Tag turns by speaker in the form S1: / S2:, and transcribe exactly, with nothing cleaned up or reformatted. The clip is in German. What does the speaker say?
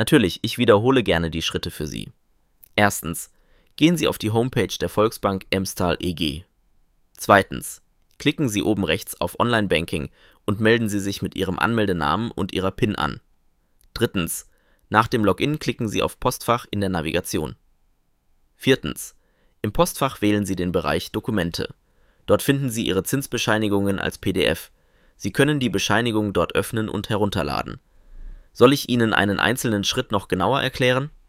S1: Natürlich, ich wiederhole gerne die Schritte für Sie. Erstens. Gehen Sie auf die Homepage der Volksbank Emstal E G. Zweitens. Klicken Sie oben rechts auf Online-Banking und melden Sie sich mit Ihrem Anmeldenamen und Ihrer PIN an. Drittens. Nach dem Login klicken Sie auf Postfach in der Navigation. Viertens. Im Postfach wählen Sie den Bereich Dokumente. Dort finden Sie Ihre Zinsbescheinigungen als P D F. Sie können die Bescheinigung dort öffnen und herunterladen. Soll ich Ihnen einen einzelnen Schritt noch genauer erklären?